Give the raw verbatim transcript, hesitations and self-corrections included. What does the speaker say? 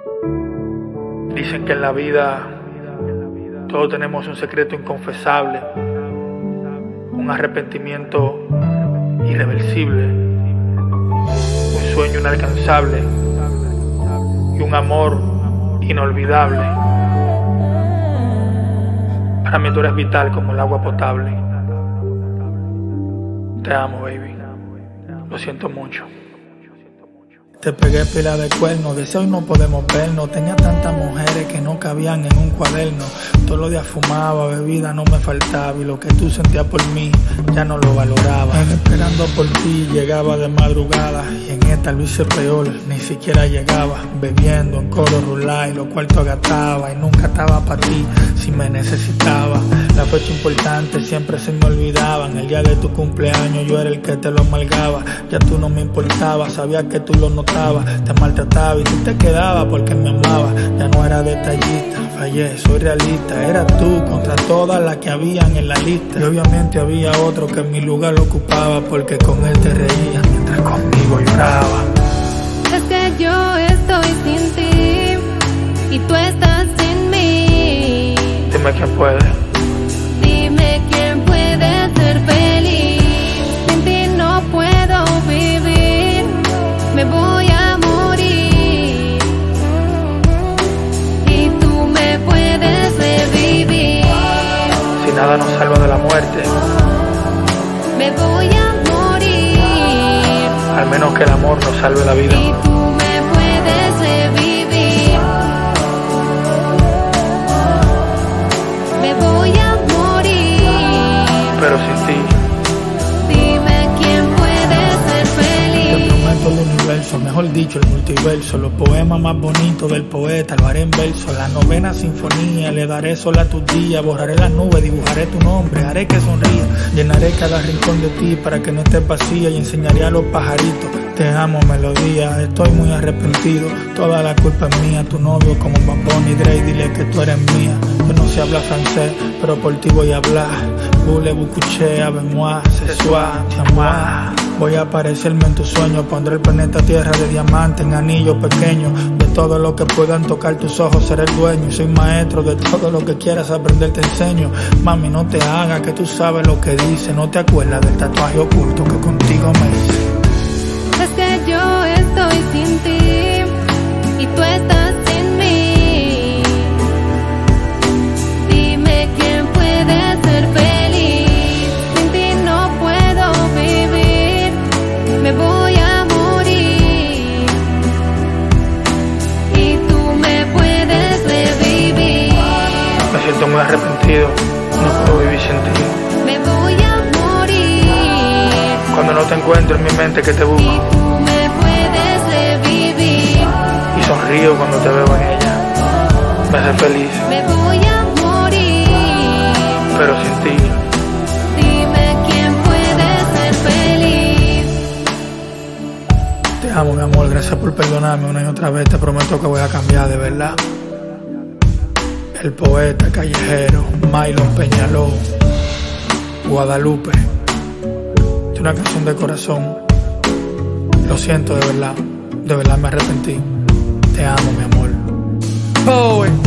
Dicen que en la vida todos tenemos un secreto inconfesable, un arrepentimiento irreversible, un sueño inalcanzable y un amor inolvidable. Para mí tú eres vital como el agua potable. Te amo, baby. Lo siento mucho. Te pegué pila de cuernos, desde hoy no podemos vernos. Tenía tantas mujeres que no cabían en un cuaderno. Todos los días fumaba, bebida no me faltaba. Y lo que tú sentías por mí, ya no lo valoraba. Esperando por ti, llegaba de madrugada. Y en esta lo hice peor, ni siquiera llegaba. Bebiendo en coro rular y los cuartos gastaba. Y nunca estaba para ti, si me necesitaba. La fecha importante siempre se me olvidaban. El día de tu cumpleaños yo era el que te lo amargaba. Ya tú no me importaba, sabía que tú lo notabas. Te maltrataba y tú te quedabas porque me amaba. Ya no era detallista, fallé, soy realista. Era tú contra todas las que habían en la lista. Y obviamente había otro que en mi lugar lo ocupaba, porque con él te reías mientras conmigo lloraba. Es que yo estoy sin ti y tú estás sin mí. Dime quién puede. Dime quién puede ser feliz. Sin ti no puedo vivir. Me voy a morir y tú me puedes revivir. Si nada nos salva de la muerte, Me voy a morir al menos que el amor nos salve la vida. y tú me puedes revivir. Me voy a morir, Pero sin ti, dime quién puede ser Te feliz. prometo el universo, mejor dicho el multiverso. Los poemas más bonitos del poeta lo haré en verso. La novena sinfonía le daré sol a tus días. Borraré las nubes, dibujaré tu nombre, haré que sonría. Llenaré cada rincón de ti para que no estés vacía. Y enseñaré a los pajaritos, te amo melodía. Estoy muy arrepentido, toda la culpa es mía. Tu novio como Bad Bunny, Dre, dile que tú eres mía. Yo no sé hablar francés, pero por ti voy a hablar. Voulez-vous coucher avec moi ce soir, tiens-moi. Voy a aparecerme en tus sueños, pondré el planeta Tierra de diamante en anillos pequeños. De todo lo que puedan tocar tus ojos seré el dueño. Soy maestro de todo lo que quieras aprender, te enseño. Mami, no te hagas que tú sabes lo que dice. No te acuerdas del tatuaje oculto que contigo me hice. Es que yo estoy sin ti y tú estás sin mí. Dime quién puede ser feliz. Sin ti no puedo vivir. Me voy a morir y tú me puedes revivir. me siento muy arrepentido. No puedo vivir sin ti. Me voy a morir Cuando no te encuentro en mi mente que te y busco, tú me puedes revivir. y sonrío cuando te veo en ella. Me hace feliz, Me voy a morir. pero sin ti, Dime quién puede ser feliz. Te amo, mi amor, gracias por perdonarme una y otra vez. Te prometo que voy a cambiar, de verdad. El poeta callejero, Milo Peñaló, Guadalupe. Es una canción de corazón. Lo siento, de verdad. De verdad me arrepentí. Te amo, mi amor. Poet.